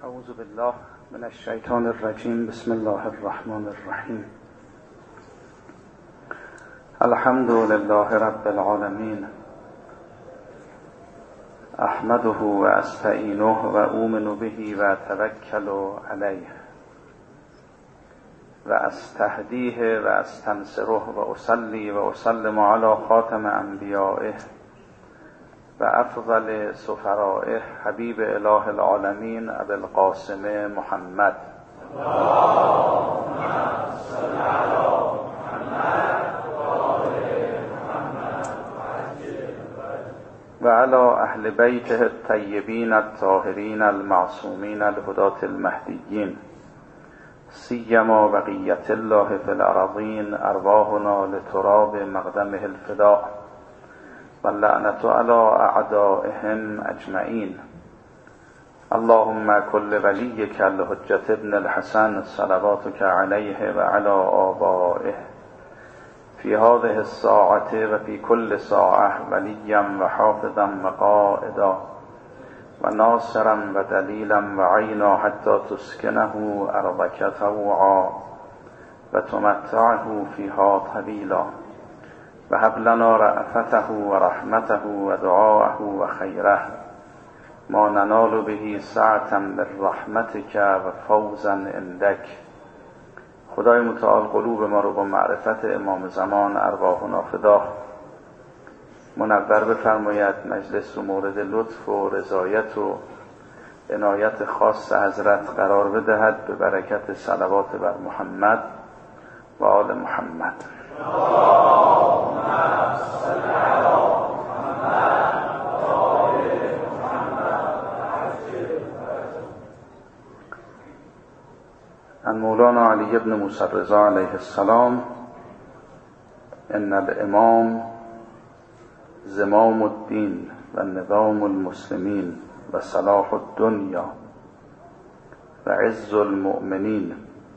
اعوذ بالله من الشیطان الرجیم. بسم الله الرحمن الرحیم. الحمد لله رب العالمین. احمده و استعینه و اؤمن به و اتوکل علیه و استهدیه و استنصره و اصلی و اسلم علی خاتم انبیائه و افضل سفرائه حبیب اله العالمین ابی القاسم محمد و علی اهل بیته الطیبین الطاهرین المعصومین الهداة المهدیین سیما بقیة الله فی الارضین ارواحنا لتراب مقدمه الفداء واللعنة على اعدائهم اجمعین. اللهم كل وليك الحجة ابن الحسن صلواتك عليه وعلى آبائه في هذه الساعة وفي كل ساعة وليا وحافظا وقائدا وناصرا ودليلا وعينا حتى تسكنه أرضك طوعا وتمتعه فيها طويلا وهب لنا رأفته ورحمته ودعاءه وخيره ما ننال به سعة من رحمتك و فوزا عندك. خدای متعال قلوب ما رو با معرفت امام زمان ارواحنا فدا منور بفرماید. مجلس رو مورد لطف و رضایت و عنایت خاص حضرت قرار بدهد به برکت صلوات بر محمد و آل محمد. عن مولانا علی بن موسی الرضا علیه السلام: ان الامام زمام الدین و نظام المسلمین و صلاح الدنیا و عز المؤمنین.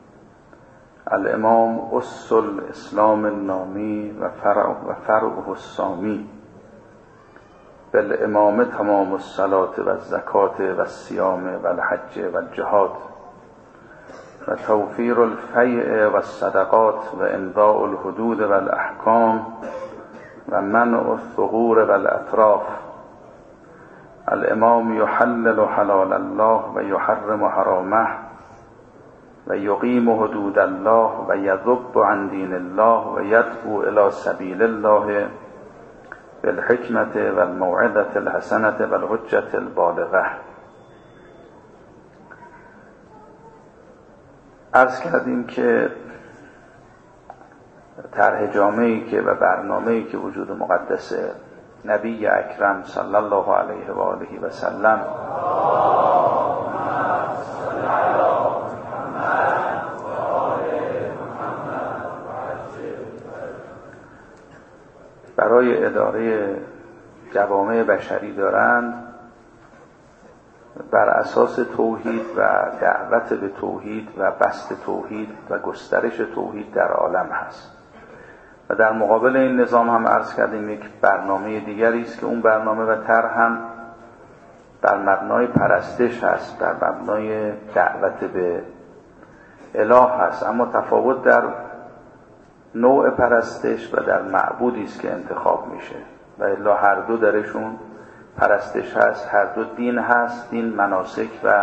الامام أس الاسلام النامی و فرعه السامی. بالامام تمام الصلاة و الزکاة و الصیام و الحج و الجهاد و توفیر الفیء و الصدقات و امضاء الحدود و الاحکام و منع الثغور و الاطراف. الامام یحلل حلال الله و یحرم حرامه و یقیم حدود الله و یذب عن دین الله و یدعو الی سبیل الله بالحکمت و الموعظة الحسنة و الحجة البالغة. عرض کردیم که طرح جامعی که و برنامه‌ای که وجود مقدس نبی اکرم صلی الله علیه و آله و سلم برای اداره جوامع بشری دارند بر اساس توحید و دعوت به توحید و بسط توحید و گسترش توحید در عالم هست. و در مقابل این نظام هم عرض کردیم یک برنامه دیگری است که اون برنامه و طرح هم بر مبنای پرستش هست، بر مبنای دعوت به اله هست، اما تفاوت در نوع پرستش و در معبودی است که انتخاب میشه و الا هر دو درشون پرستش هست، هر دو دین هست. دین مناسک و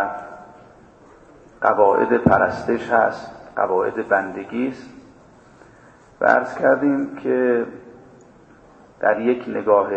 قواعد پرستش هست، قواعد بندگی است. و عرض کردیم که در یک نگاه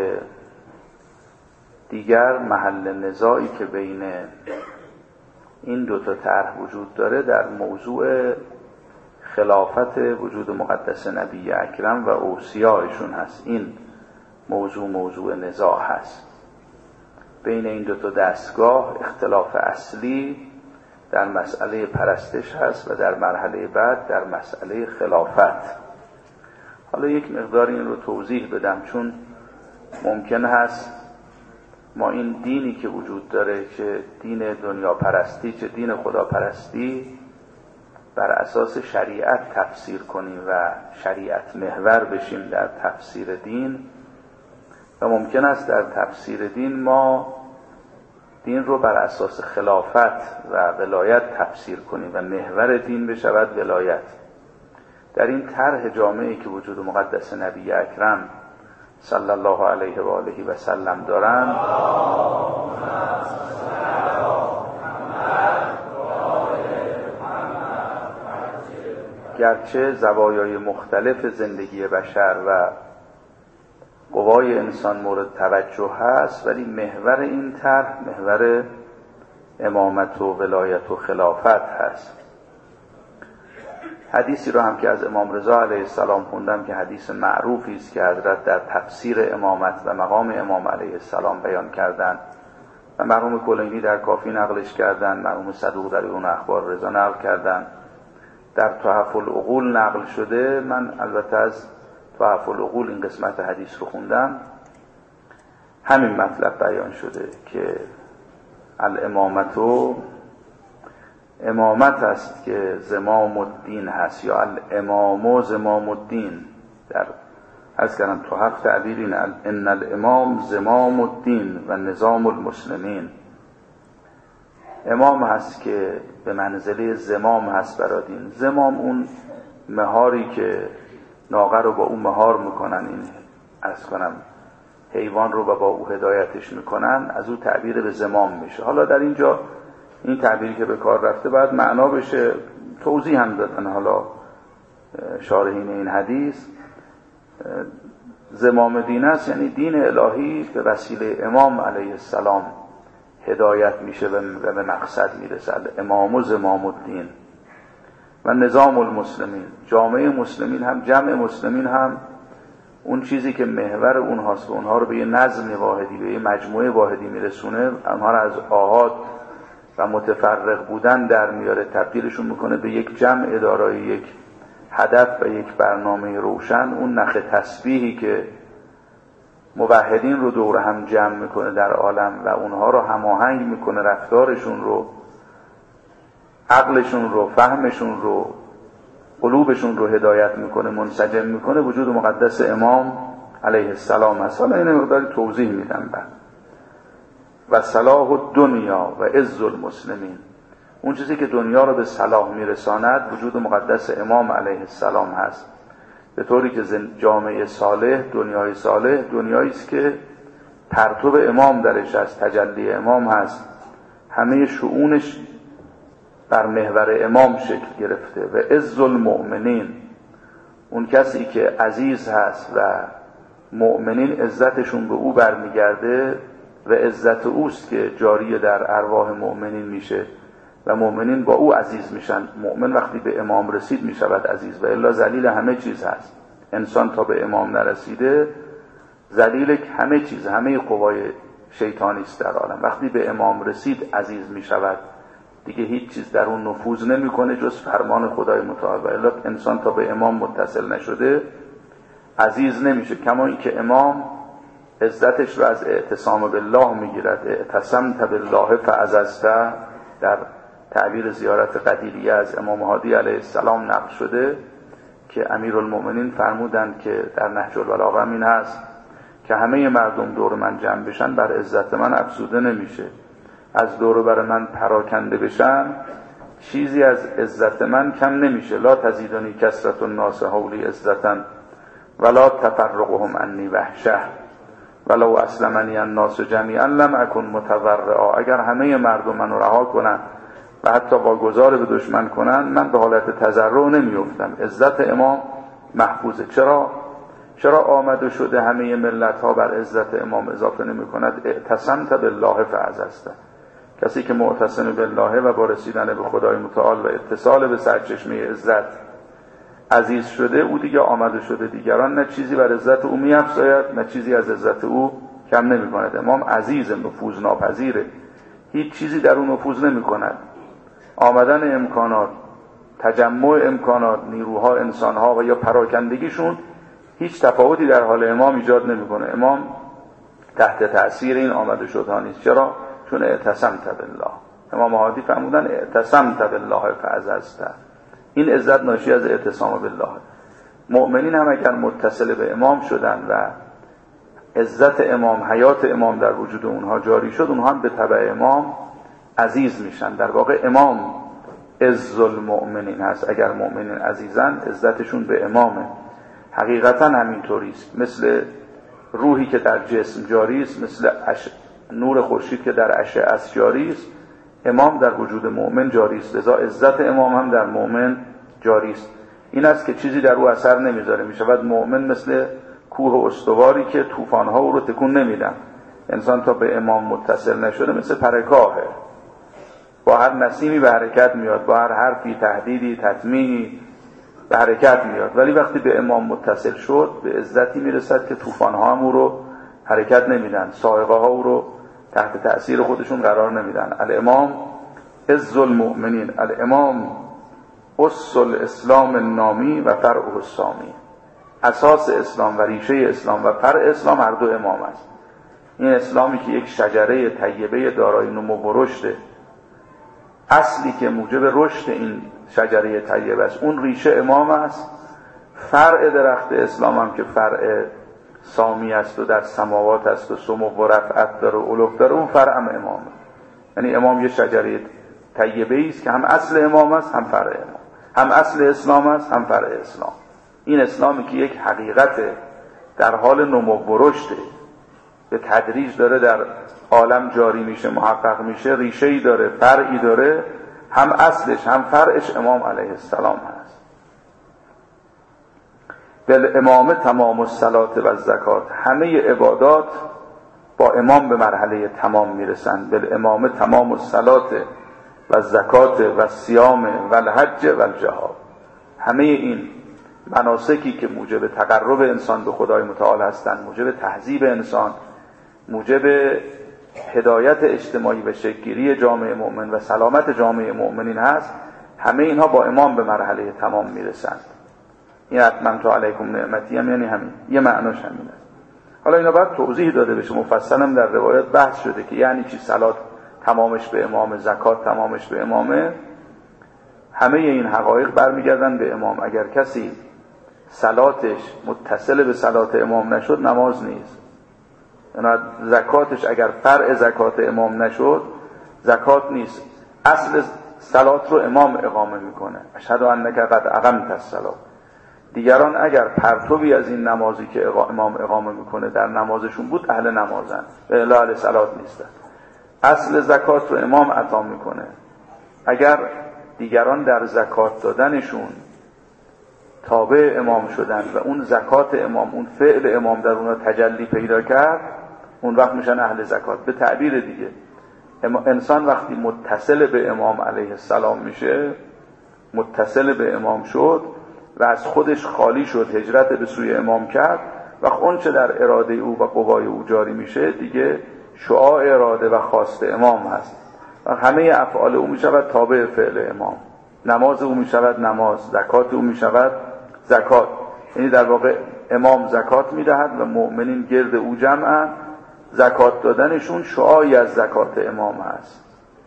دیگر محل نزاعی که بین این دو تا طرح وجود داره در موضوع خلافت وجود مقدس نبی اکرم و اوصیایشون هست. این موضوع نزاع هست بین این دو تا دستگاه. اختلاف اصلی در مسئله پرستش هست و در مرحله بعد در مسئله خلافت. حالا یک مقدار این رو توضیح بدم، چون ممکن هست ما این دینی که وجود داره، چه دین دنیا پرستی چه دین خدا پرستی، بر اساس شریعت تفسیر کنیم و شریعت محور بشیم در تفسیر دین و ممکن است در تفسیر دین ما دین رو بر اساس خلافت و ولایت تفسیر کنیم و محور دین بشود ولایت. در این طرح جامعی که وجود مقدس نبی اکرم صلی الله علیه و آله و سلم دارند، گرچه زوایای مختلف زندگی بشر و قوای انسان مورد توجه هست، ولی محور این طرح محور امامت و ولایت و خلافت هست. حدیثی رو هم که از امام رضا علیه السلام خوندم که حدیث معروفی است که حضرت در تفسیر امامت و مقام امام علیه السلام بیان کردند و مرحوم کلینی در کافی نقلش کردند، مرحوم صدوق در اون اخبار رضا نقل کردند، در تحف العقول نقل شده. من البته از تحف العقول این قسمت حدیث رو خوندم. همین مطلب بیان شده که الامامتو امامت است که زمام الدین هست، یا الامام زمام الدین. در از کردم تحف تعبیرین ان الامام زمام الدین و نظام المسلمین. امام هست که به منزله زمام هست برای دین. زمام اون مهاری که ناقه رو با اون مهار میکنن، این از کنم حیوان رو با او هدایتش میکنن، از او تعبیر به زمام میشه. حالا در اینجا این تعبیری که به کار رفته باید معنا بشه، توضیح هم دادن حالا شارحین این حدیث. زمام دین است یعنی دین الهی به وسیله امام علیه السلام هدایت میشه و به مقصد میرسه. امام و زمام الدین و نظام المسلمین. جامعه مسلمین هم جمع مسلمین هم اون چیزی که محور اونهاست و اونها رو به یه نظم واحدی، به یه مجموعه واحدی میرسونه، اونها رو از آحاد و متفرق بودن در میاره، تبدیلشون میکنه به یک جمع دارای یک هدف و یک برنامه روشن. اون نخ تسبیحی که موحدین رو دور هم جمع میکنه در عالم و اونها رو هماهنگ میکنه، رفتارشون رو، عقلشون رو، فهمشون رو، قلوبشون رو هدایت میکنه، منسجم میکنه، وجود مقدس امام علیه السلام هست. حالا این مقداری توضیح میدم بعد. و صلاح الدنیا و عز المسلمین، اون چیزی که دنیا رو به صلاح میرساند وجود مقدس امام علیه السلام هست، به طوری که جامعه صالح، دنیای صالح، دنیایی است که پرتو امام درش هست، تجلی امام هست، همه شؤونش بر محور امام شکل گرفته. و عز المؤمنین، اون کسی که عزیز هست و مؤمنین عزتشون به او برمیگرده و عزت اوست که جاری در ارواح مؤمنین میشه و مؤمنین با او عزیز میشن. مؤمن وقتی به امام رسید میشود عزیز، و الا ذلیل همه چیز هست. انسان تا به امام نرسیده ذلیل همه چیز، همه قوای شیطانی است در عالم. وقتی به امام رسید عزیز میشود، دیگه هیچ چیز در اون نفوذ نمیکنه جز فرمان خدای متعال. و الا انسان تا به امام متصل نشده عزیز نمیشه. کما این که امام عزتش رو از اعتصام بالله میگیرد. اعتصمت بالله فعززت، در تعبیر زیارت قدیریه از امام هادی علیه السلام نقل شده که امیرالمؤمنین فرمودند که در نهج البلاغه این هست که همه مردم دور من جمع بشن بر عزت من افزوده نمیشه. از دور بر من پراکنده بشن چیزی از عزت من کم نمیشه. لا تزیدنی کثرت الناس حولی عزتا ولا تفرقهم عنی وحشه ولو اسلمنی الناس جمیعا لم اکن متورعا. اگر همه مردم منو رها کنن و حتی واگذار به دشمن کنن، من به حالت تضرع نمیافتم. عزت امام محفوظه. چرا آمده شده همه ملت ها بر عزت امام اضافه نمی کند؟ اعتصمت بالله فعززت. کسی که معتصم بالله و با رسیدن به خدای متعال و اتصال به سرچشمه عزت عزیز شده، او دیگه آمده شده. دیگران نه چیزی بر عزت او می‌افزاید نه چیزی از عزت او کم نمی‌کند. امام عزیز، نفوذ ناپذیره، هیچ چیزی در اون نفوذ نمی‌کند. آمدن امکانات، تجمع امکانات، نیروها، انسانها و یا پراکندگیشون هیچ تفاوتی در حال امام ایجاد نمی‌کنه. امام تحت تأثیر این آمده شدها نیست. چرا؟ چون اعتصمت بالله. امام هادی فرمودن اعتصمت بالله فعززت. این عزت ناشی از اعتصام بالله. مؤمنین هم اگر متصل به امام شدن و عزت امام، حیات امام در وجود اونها جاری شد، اونها هم به تبع امام عزیز میشن. در واقع امام عز المؤمنین هست. اگر مؤمنین عزیزن عزتشون به امامه. حقیقتا همینطوری است. مثل روحی که در جسم جاری است، مثل نور خورشید که در اشعه جاری است، امام در وجود مؤمن جاری است. لذا عزت امام هم در مؤمن جاری است. این است که چیزی در او اثر نمیذاره. میشود مؤمن مثل کوه و استواری که طوفان‌ها او رو تکون نمیدن. انسان تا به امام متصل نشده مثل پرکاهه، با هر نسیمی به حرکت میاد، با هر حرفی، تهدیدی، تطمیعی به حرکت میاد. ولی وقتی به امام متصل شد به عزتی میرسد که طوفان‌ها هم او رو حرکت نمیدن، صاعقه ها او رو تحت تأثیر خودشون قرار نمیدن. الامام عز المؤمنین، الامام اصل الاسلام النامی و فرعه السامی. اساس اسلام و ریشه اسلام و فرع اسلام هر دو امام است. این اسلامی که یک شجره طیبه دارای نمو و رشد، اصلی که موجب رشد این شجره طیبه است، اون ریشه امام است. فرع درخت اسلام هم که فرع سامی است و در سماوات است و سمو و رفعت داره و علو داره، اون فرع هم امامه. یعنی امام یه شجره طیبه است که هم اصل امام است هم فرع امام، هم اصل اسلام است هم فرع اسلام. این اسلامی که یک حقیقت در حال نمو و رشد به تدریج داره در عالم جاری میشه، محقق میشه، ریشه‌ای داره، فرعی داره، هم اصلش هم فرعش امام علیه السلام هست. بالامام تمام الصلات و الزکات، همه عبادات با امام به مرحله تمام میرسند. بالامام تمام الصلات و الزکات و الصیام و الحج و الجهاد. همه این مناسکی که موجب تقرب انسان به خدای متعال هستند، موجب تهذیب انسان، موجب هدایت اجتماعی و شکل‌گیری جامعه مؤمن و سلامت جامعه مؤمنین هست، همه اینها با امام به مرحله تمام میرسند. این اتممت علیکم نعمتی هم یعنی همین، یه معناش همین است. حالا اینا باید توضیح داده بشه، مفصلا هم در روایت بحث شده که یعنی چی صلات تمامش به امام، زکات تمامش به امامه. همه این حقایق برمیگردن به امام. اگر کسی صلاتش متصل به صلات امام نشد نماز نیست. یعنی زکاتش اگر فرع زکات امام نشد زکات نیست. اصل صلات رو امام اقامه میکنه. اشهد انک قد اقمت الصلاة. دیگران اگر پرتوی از این نمازی که امام اقامه میکنه در نمازشون بود اهل نمازن، اهل صلات نیستن. اصل زکات رو امام عطا میکنه. اگر دیگران در زکات دادنشون تابع امام شدن و اون زکات امام، اون فعل امام در اونها تجلی پیدا کرد، اون وقت میشن اهل زکات. به تعبیر دیگه انسان وقتی متصل به امام علیه السلام میشه، متصل به امام شد و از خودش خالی شد، هجرت به سوی امام کرد، و اون چه در اراده او و قوای او جاری میشه دیگه شعاع اراده و خواست امام هست و همه افعال او میشود تابع فعل امام. نماز او میشود نماز، زکات او میشود زکات. یعنی در واقع امام زکات میدهد و مؤمنین گرد او جمعن. زکات دادنشون شعاعی از زکات امام هست.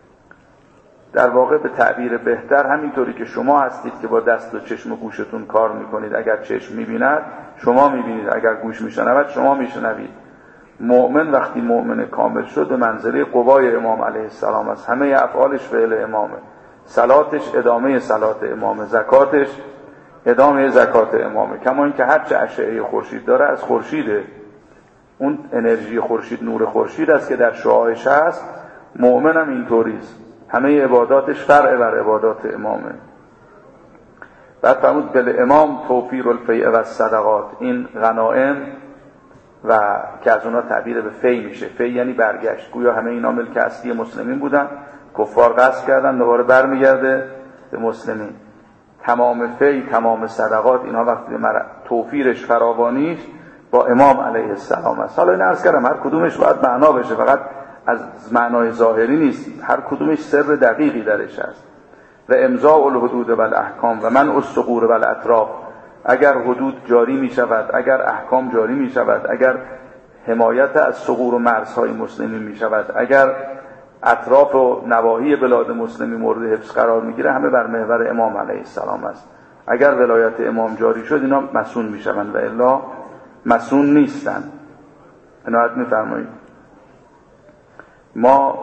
در واقع به تعبیر بهتر همینطوری که شما هستید که با دست و چشم و گوشتون کار میکنید، اگر چشم میبیند شما میبینید، اگر گوش میشنود شما میشنوید. مؤمن وقتی مؤمن کامل شد به منزله قوای امام علیه السلام است. همه افعالش فعل امامه. صلاتش ادامه صلات امامه، زکاتش ادامه زکات امامه. کما اینکه هر چه اشعه خورشید داره از خورشیده، اون انرژی خورشید، نور خورشید است که در شعاعش هست. مؤمن هم اینطوری است، همه عباداتش فرع بر عبادات امامه. بعد فرمود بالامام توفیر الفیء و الصدقات، این غنائم و که از اونها تعبیر به فی میشه. فی یعنی برگشت، گویا همه اینا ملک اصلی مسلمین بودن، کفار غصب کردن، دوباره برمیگرده به مسلمین. تمام فی، تمام صدقات، اینها وقتی توفیرش فراوانیش با امام علیه السلام است. حالا این عرض کردم هر کدومش باید معنا بشه، فقط از معنای ظاهری نیست، هر کدومش سر دقیقی درش هست. و امضاء الحدود و الاحکام و من الثغور و الاطراف، اگر حدود جاری می شود، اگر احکام جاری می شود، اگر حمایت از ثغور و مرزهای مسلمین می شود، اگر اطراف و نواحی بلاد مسلمی مورد حفظ قرار می گیره، همه بر محور امام علیه السلام است. اگر ولایت امام جاری شد اینا مسئول می شوند و الا مسئول نیستند. عنایت می‌فرمایید. ما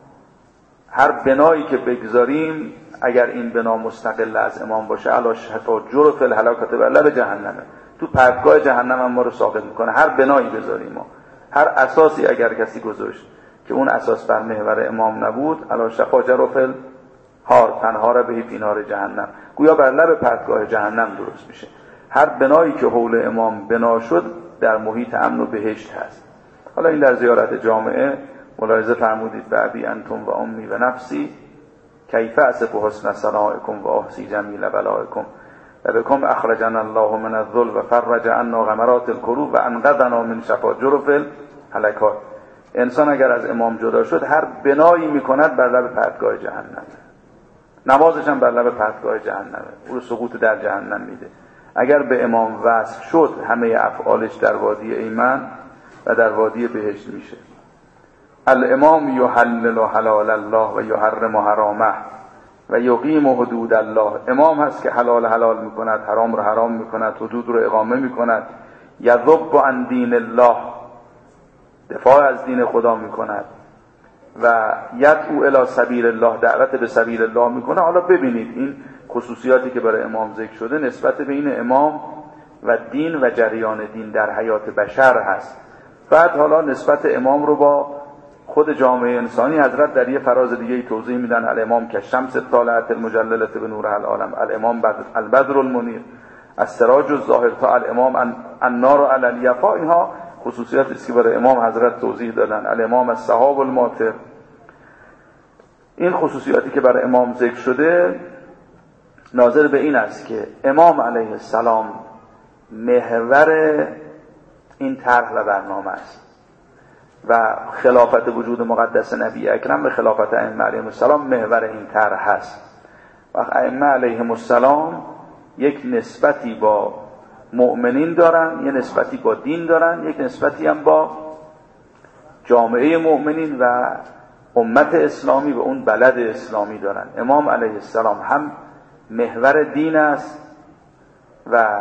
هر بنایی که بگذاریم اگر این بنا مستقل از امام باشه علی شفا جرف الهلاکت و لب جهنمه، تو پرتگاه جهنم هم ما رو ساقط میکنه. هر بنایی بذاریم ما، هر اساسی اگر کسی گذاشت که اون اساس بر محور امام نبود، علی شفا جرف الهار تنهار به فینار جهنم، گویا بر لب پرتگاه جهنم درست میشه. هر بنایی که حول امام بنا شد در محیط امن و بهشت هست. حالا این در زیارت جامعه ملاحظه فرمودید به ابی انتم و امی و نفسی کیف اصف حسن ثنائکم و احصی جمیل بلائکم و بکم اخرجنا الله من الذل و فرج عنا غمرات الکروب و انقذنا من شفا جرف الهلکات. انسان اگر از امام جدا شد هر بنایی میکند بر لب پرتگاه جهنم، نمازش هم بر لب پرتگاه جهنمه، او رو سقوط در جهنم میده. اگر به امام وصل شد همه افعالش در وادی ایمن و در وادی بهشت میشه. الامام یحلل حلال الله و یحرم حرامه و یقیم حدود الله. امام هست که حلال میکند، حرام رو حرام میکند، حدود رو اقامه میکند. یذب عن دین الله، دفاع از دین خدا میکند. و یدعو الی سبیل الله، دعوت به سبیل الله میکنه. حالا ببینید این خصوصیاتی که برای امام ذکر شده نسبت بین امام و دین و جریان دین در حیات بشر هست. بعد حالا نسبت امام رو با خود جامعه انسانی حضرت در یه فراز دیگه توضیح میدن. الامام که شمس طالعت المجللة به نور العالم، الامام البدر المنیر، السراج الظاهر، تا الامام النار علی الیفا. اینها خصوصیاتی است که برای امام حضرت توضیح دادن. الامام السحاب الماطر. این خصوصیاتی که برای امام ذکر شده ناظر به این است که امام علیه السلام محور این طرح و برنامه است و خلافت وجود مقدس نبی اکرم به خلافت ائمه علیهم السلام محور این طرح هست. و ائمه علیهم السلام یک نسبتی با مؤمنین دارن، یک نسبتی با دین دارن، یک نسبتی هم با جامعه مؤمنین و امت اسلامی و اون بلد اسلامی دارن. امام علیه السلام هم محور دین است و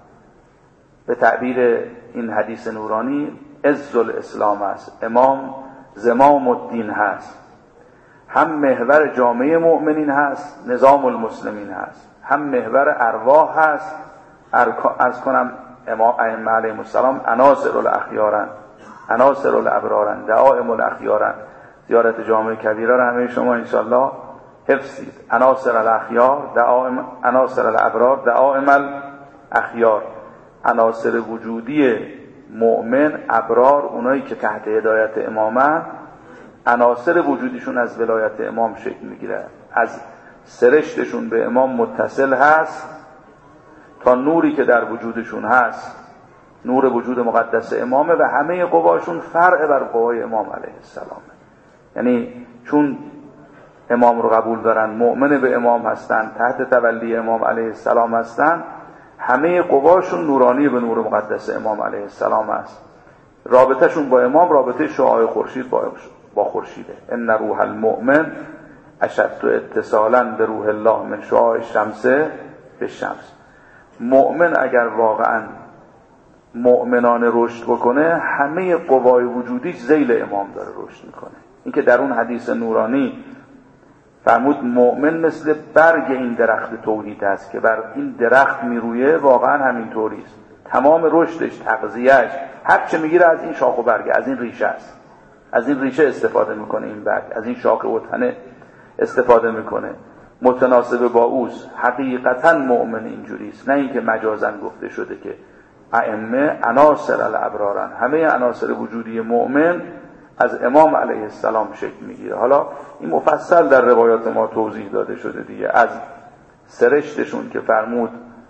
به تعبیر این حدیث نورانی عز الاسلام است. امام زمام الدین هست. هم محور جامعه مؤمنین هست، نظام المسلمین هست. هم محور ارواح هست. عرض کنم امام ائمه علیهم السلام عناصر الاخیارن، عناصر الابرارن، دعائم الاخیارن. زیارت جامع کبیره را همه شما انشالله حفظید. عناصر الاخیار، دعائم، عناصر الابرار، دعائم الاخیار. عناصر وجودی مؤمن، ابرار، اونایی که تحت هدایت امامن، عناصر وجودیشون از ولایت امام شکل میگیره. از سرشتشون به امام متصل هست تا نوری که در وجودشون هست، نور وجود مقدس امامه و همه قواشون فرع بر قوای امام علیه السلام. یعنی چون امام رو قبول دارن، مؤمن به امام هستن، تحت تولی امام علیه السلام هستن، همه قواشون نورانی به نور مقدس امام علیه السلام است. رابطهشون با امام رابطه شعاع خورشید با خورشیده. ان روح المؤمن اشد اتصالا به روح الله من شعاع الشمس به شمس. مؤمن اگر واقعا مؤمنانه رشد بکنه، همه قوای وجودیش ذیل امام داره رشد میکنه. این که در اون حدیث نورانی فرمود مؤمن مثل برگ این درخت توحید است که بر این درخت میرویه، واقعا همین طوریست. تمام رشدش، تغذیهش، هر چه میگیره از این شاخ و برگ، از این ریشه است. از این ریشه استفاده میکنه این برگ، از این شاخ و تنه استفاده میکنه. متناسب با اوست. حقیقتا مؤمن اینجوریست، نه اینکه مجازاً گفته شده که ائمه عناصر الابرارن. همه عناصر وجودی مؤمن از امام علیه السلام شکل میگیره. حالا این مفصل در روایات ما توضیح داده شده دیگه. از سرشتشون که فرمود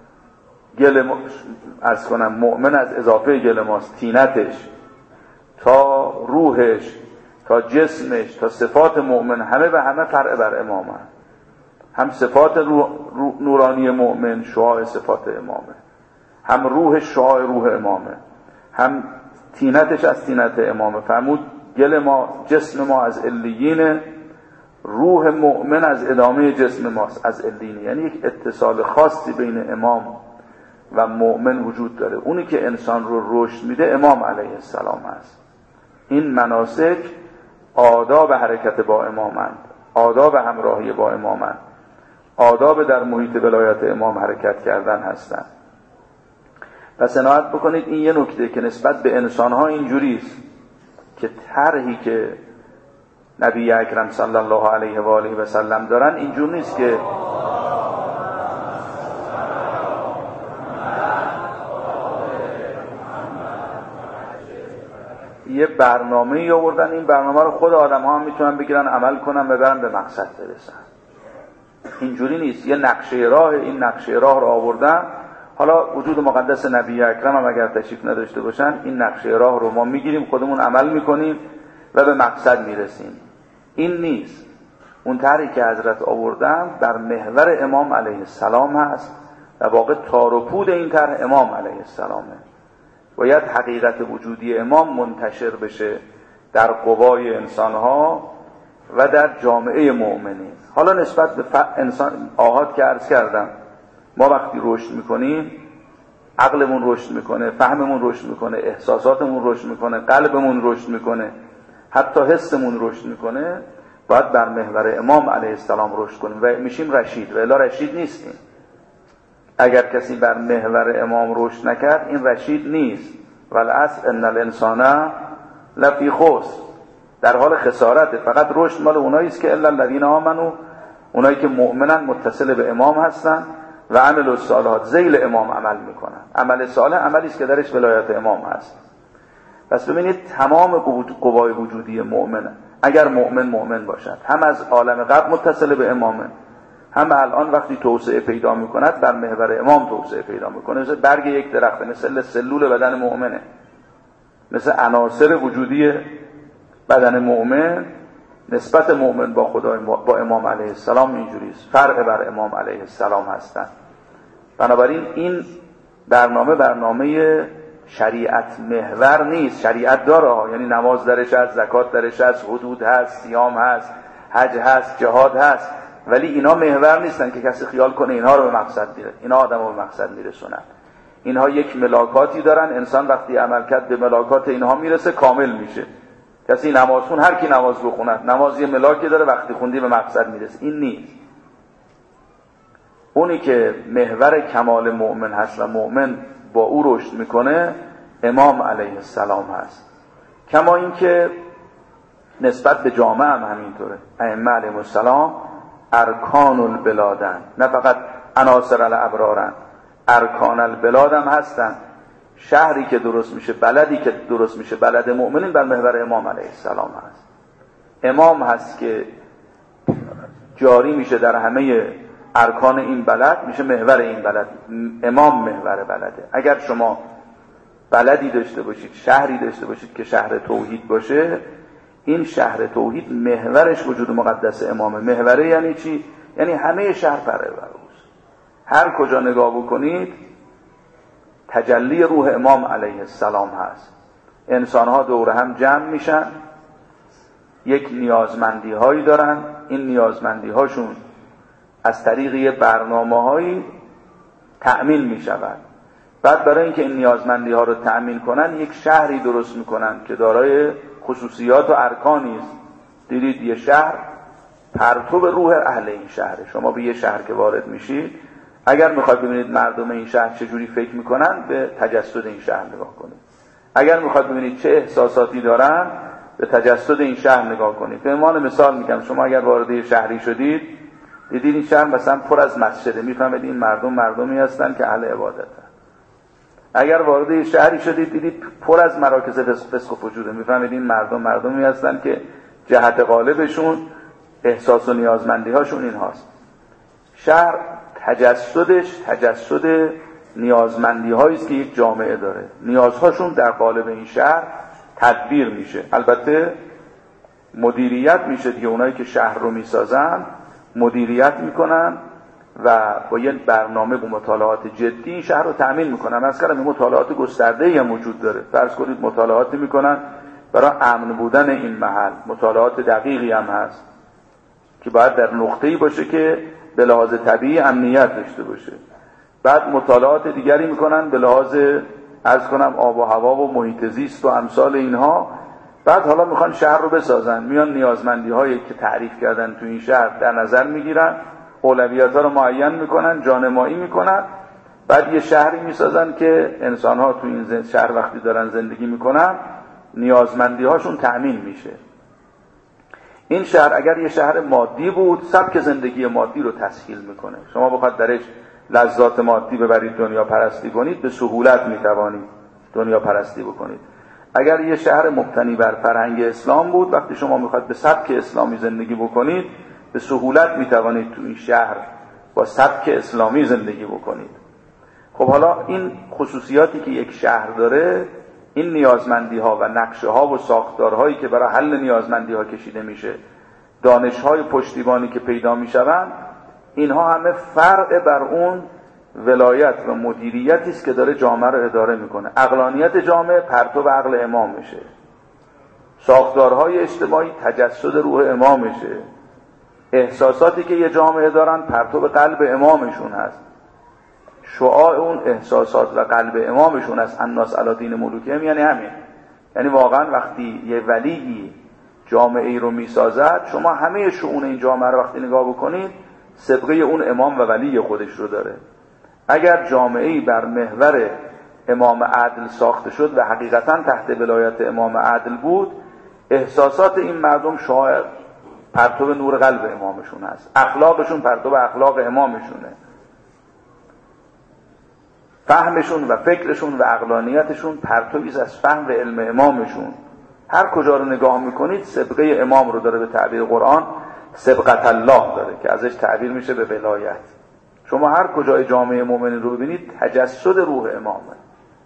از کنم مؤمن از اضافه گل ماست، تینتش تا روحش تا جسمش تا صفات مؤمن همه و همه فرع بر امامه. هم صفات نورانی مؤمن شعاع صفات امامه، هم روحش شعاع روح امامه، هم تینتش از تینت امامه. فرمود گل ما، جسم ما از علیینه، روح مؤمن از ادامه جسم ماست از علیینه. یعنی یک اتصال خاصی بین امام و مؤمن وجود داره. اونی که انسان رو رشد میده امام علیه السلام هست. این مناسک آداب حرکت با امامند، آداب همراهی با امامند، آداب در محیط ولایت امام حرکت کردن هستند. پس عنایت بکنید این یه نکته که نسبت به انسانها اینجوریست که طرحی که نبی اکرم صلی الله علیه و آله و سلم دارن اینجور نیست که یه برنامه‌ای آوردن، این برنامه رو خود آدم‌ها هم میتونن بگیرن عمل کنن و برن به مقصد برسن. اینجوری نیست. یه نقشه راه، این نقشه راه رو آوردن. حالا وجود مقدس نبی اکرم هم اگر تشریف نداشته باشن، این نقشه راه رو ما میگیریم، خودمون عمل میکنیم و به مقصد میرسیم. این نیست. اون طرحی که حضرت آوردن در محور امام علیه السلام هست و واقع تار و پود این طرح امام علیه السلامه. باید حقیقت وجودی امام منتشر بشه در قوای انسانها و در جامعه مؤمنین. حالا نسبت به انسان آحاد که عرض کردم، ما وقتی رشد میکنیم عقلمون رشد میکنه، فهممون رشد میکنه، احساساتمون رشد میکنه، قلبمون رشد میکنه، حتی حسمون رشد میکنه. باید بر محور امام علیه السلام رشد کنیم و میشیم رشید، و الا رشید نیستیم. اگر کسی بر محور امام رشد نکرد این رشید نیست. والعصر ان الانسان لفی خسر، در حال خسارته. فقط رشد مال اونایی است که الا الذین آمنوا، اونایی که مؤمنن، متصل به امام هستن و عمل الصالحات، ذیل امام عمل میکنن. عمل صالح عملی است که درش ولایت امام هست. پس ببینید تمام قوای وجودی مؤمن، اگر مؤمن باشد، هم از عالم قبل متصل به امامه، هم الان وقتی توسعه پیدا میکند بر محور امام توسعه پیدا میکنه. مثل برگ یک درخته، مثل سلول بدن مؤمنه، مثل عناصر وجودی بدن مؤمن. نسبت مؤمن با خدا، با امام علیه السلام اینجوریست، فرع بر امام علیه السلام هستن. بنابراین این برنامه شریعت محور نیست. شریعت داره، یعنی نماز درش هست، زکات درش هست، حدود هست، صیام هست، حج هست، جهاد هست، ولی اینا محور نیستن که کسی خیال کنه اینها رو به مقصد میره، اینا آدمو به مقصد میرسونن. اینها یک ملاکاتی دارن، انسان وقتی عمل کرد به ملاکات اینها میرسه، کامل میشه. کسی نماز خون، هر کی نماز بخوند، نماز یه ملاکی داره، وقتی خوندی به مقصد میرسه. این نیست. اونی که محور کمال مؤمن هست و مؤمن با او رشد میکنه امام علیه السلام هست. کما این که نسبت به جامعه هم همینطوره. ائمه علیهم السلام ارکان البلادن، نه فقط عناصر الابرارن، ارکان البلاد هم هستن. شهری که درست میشه، بلدی که درست میشه، بلد مؤمنین بر محور امام علیه السلام هست. امام هست که جاری میشه در همه ارکان این بلد، میشه محور این بلد. امام محور بلده. اگر شما بلدی داشته باشید، شهری داشته باشید که شهر توحید باشه، این شهر توحید محورش وجود مقدس امامه. محوره یعنی چی؟ یعنی همه شهر فرع بر اوست. هر کجا نگاه بکنید تجلی روح امام علیه السلام هست. انسانها دور هم جمع میشن، یک نیازمندی هایی دارن، این نیازمندی هاشون از طریق یه برنامه هایی تأمین میشود. بعد برای اینکه این نیازمندی ها رو تأمین کنن یک شهری درست میکنن که دارای خصوصیات و ارکانی است. دیدید یه شهر پرتو روح اهل این شهره. شما به یه شهر که وارد میشید، اگر میخواید ببینید مردم این شهر چجوری فکر میکنن، به تجسد این شهر نگاه کنید. اگر میخواید ببینید چه احساساتی دارن، به تجسد این شهر نگاه کنید. به عنوان مثال میگم، شما اگر وارد یه شهری شدید، دیدید این شهر مثلا پر از مسجده، میفهمید این مردمی هستن که اهل عبادتن. اگر وارد یه شهری شدید دیدید پر از مراکز فسق و فجوره، میفهمید این مردمی هستن که جهت غالبشون احساس و نیازمندی هاشون این هاست. شهر تجسدش تجسد نیازمندی هایی است که یک جامعه داره. نیازهاشون در قالب این شهر تدبیر میشه. البته مدیریت میشه دیگه. اونایی که شهر رو میسازن مدیریت میکنن و با یک برنامه با مطالعات جدی این شهر رو تأمین میکنن. از کلمه مطالعات گسترده‌ای هم وجود داره. فرض کنید مطالعاتی میکنن برای امن بودن این محل، مطالعات دقیقی هم هست که باید در نقطه‌ای باشه که به لحاظ طبیعی امنیت داشته باشه. بعد مطالعات دیگری میکنن به لحاظ عرض کنم آب و هوا و محیط زیست و امثال اینها بعد حالا میخوان شهر رو بسازن، میان نیازمندی هایی که تعریف کردن تو این شهر در نظر میگیرن، اولویت ها رو معین میکنن، جانمایی میکنن، بعد یه شهری میسازن که انسان ها تو این شهر وقتی دارن زندگی میکنن نیازمندی هاشون تأمین میشه. این شهر اگر یه شهر مادی بود سبک زندگی مادی رو تسهیل میکنه. شما بخواد درش لذات مادی ببرید دنیا پرستی کنید به سهولت میتوانید دنیا پرستی بکنید. اگر یه شهر مبتنی بر فرهنگ اسلام بود، وقتی شما میخواد به سبک اسلامی زندگی بکنید به سهولت میتوانید تو این شهر با سبک اسلامی زندگی بکنید. خب حالا این خصوصیاتی که یک شهر داره، این نیازمندی ها و نقشه ها و ساختارهایی که برای حل نیازمندی ها کشیده میشه، دانش های پشتیبانی که پیدا میشوند، اینها همه فرق بر اون ولایت و مدیریتی است که داره جامعه رو اداره میکنه. عقلانیت جامعه پرتو عقل امام میشه، ساختارهای اجتماعی تجسد روح امام میشه، احساساتی که یه جامعه دارن پرتو قلب امامشون هست، شعاع اون احساسات و قلب امامشون هست. الناس علی دین ملوکهم یعنی همین، یعنی واقعا وقتی یه ولی جامعه ای رو میسازد، شما همه شؤون این جامعه رو وقتی نگاه بکنید سابقه اون امام و ولی خودش رو داره. اگر جامعه‌ای بر محور امام عدل ساخته شد و حقیقتا تحت ولایت امام عدل بود، احساسات این مردم شاید پرتو نور قلب امامشون هست، اخلاقشون پرتو اخلاق امامشونه، فهمشون و فکرشون و عقلانیتشون پرتویی از فهم و علم امامشون. هر کجا رو نگاه میکنید سابقه امام رو داره، به تعبیر قرآن سبقت الله داره که ازش تعبیر میشه به ولایت. شما هر کجای جامعه مؤمنین رو ببینید تجسد روح امامه.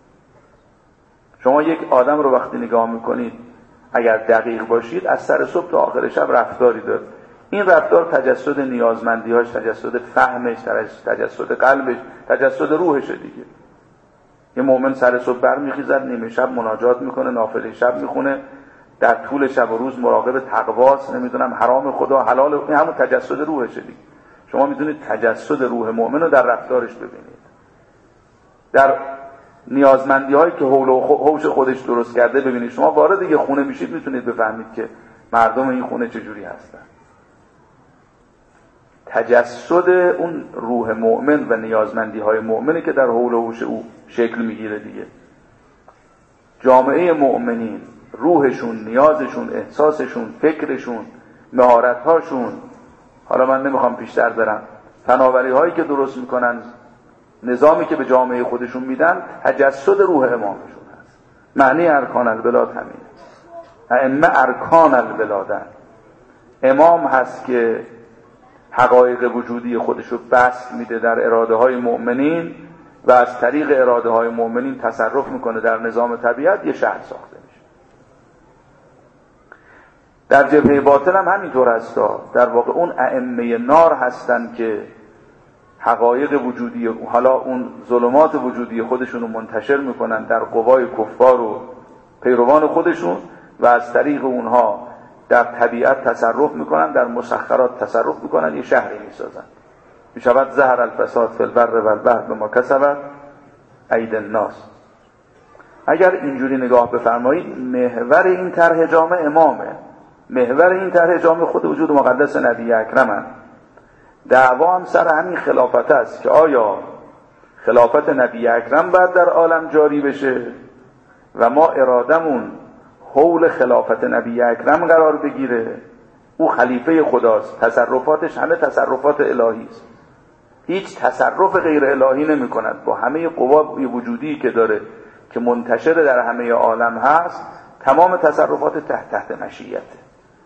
شما یک آدم رو وقتی نگاه میکنید اگر دقیق باشید از سر صبح تا آخر شب رفتاری داره. این رفتار تجسد نیازمندی‌هاش، تجسد فهمش، تجسد قلبش، تجسد روحشه دیگه. یه مؤمن سر صبح برمیخیزد، نیمه شب مناجات میکنه، نافله شب میخونه، در طول شب و روز مراقب تقواست، نمیدونم حرام خدا حلال، این همون تجسد روحشه دیگه. شما میتونید تجسد روح مؤمن رو در رفتارش ببینید، در نیازمندی هایی که حول و حوش خودش درست کرده ببینید. شما وارد یه خونه میشید میتونید بفهمید که مردم این خونه چجوری هستن. تجسد اون روح مؤمن و نیازمندی های مؤمنی که در حول و حوش او شکل میگیره دیگه. جامعه مؤمنین روحشون، نیازشون، احساسشون، فکرشون، مهارت‌هاشون، حالا من نمیخوام پیشتر برم، فناوری هایی که درست میکنن، نظامی که به جامعه خودشون میدن، تجسد روح امامشون هست. معنی ارکان البلاد همینه. ائمه ارکان البلادن. امام هست که حقایق وجودی خودش رو بسط میده در اراده های مؤمنین و از طریق اراده های مؤمنین تصرف میکنه در نظام طبیعت، یه شهر ساخته میشه. در جبهه باطن هم همینطور هستا. در واقع اون ائمه نار هستن که حقایق وجودی، حالا اون ظلمات وجودی خودشون رو منتشر میکنن در قوای کفار و پیروان خودشون و از طریق اونها در طبیعت تصرف میکنن، در مسخرات تصرف میکنن، یه شهری میسازن. میشود ظهر الفساد فی البر و البحر بما کسبت ایدی الناس. اگر اینجوری نگاه بفرمایید، محور این طرح جامعه امامه، محور این طرح جامعه خود وجود مقدس نبی اکرمن. دعوا هم سر همین خلافت است که آیا خلافت نبی اکرم باید در عالم جاری بشه و ما ارادمون حول خلافت نبی اکرم قرار بگیره. او خلیفه خداست، تصرفاتش همه تصرفات الهی است، هیچ تصرف غیر الهی نمی کند. با همه قوای وجودی که داره که منتشر در همه عالم هست، تمام تصرفات تحت مشیته.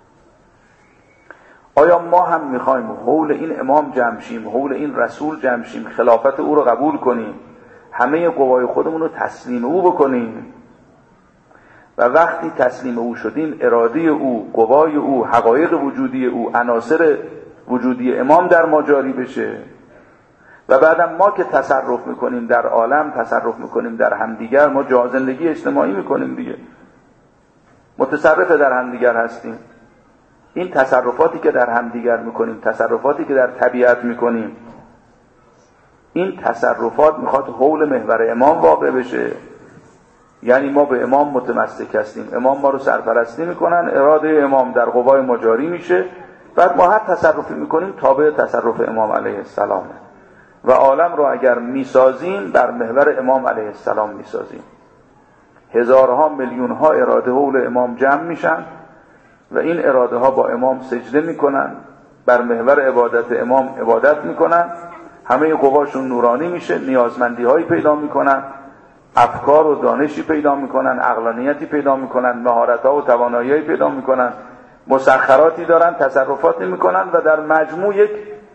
آیا ما هم میخوایم حول این امام جمع شیم، حول این رسول جمع شیم، خلافت او رو قبول کنیم، همه قوای خودمون رو تسلیم او بکنیم و وقتی تسلیم او شدیم، اراده او، قوای او، حقایق وجودی او، عناصر وجودی امام در ما جاری بشه و بعدم ما که تصرف میکنیم در عالم، تصرف میکنیم در همدیگر، ما جا زندگی اجتماعی میکنیم دیگه، متصرف در همدیگر هستیم. این تصرفاتی که در همدیگر میکنیم، تصرفاتی که در طبیعت میکنیم، این تصرفات میخواد حول محور امام واقع بشه یعنی ما به امام متمسک هستیم، امام ما رو سرپرستی میکنن، اراده امام در قوای ما جاری میشه، بعد ما هر تصرفی میکنیم تابع تصرف امام علیه السلامه و عالم رو اگر میسازیم بر محور امام علیه السلام میسازیم. هزارها میلیونها اراده حول امام جمع میشن و این اراده ها با امام سجده میکنن، بر محور عبادت امام عبادت میکنن، همه قواشون نورانی میشه، نیازمندی هایی پیدا میکنن، افکار و دانشی پیدا میکنن، عقلانیتی پیدا میکنن، مهارت ها و توانایی پیدا میکنن، مسخراتی دارن، تصرفاتی میکنن و در مجموع یک